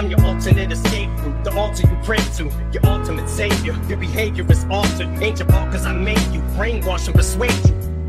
I'm your alternate escape route, the altar you pray to, your ultimate savior. Your behavior is altered, ain't your fault cause I made you. Brainwash and persuade you,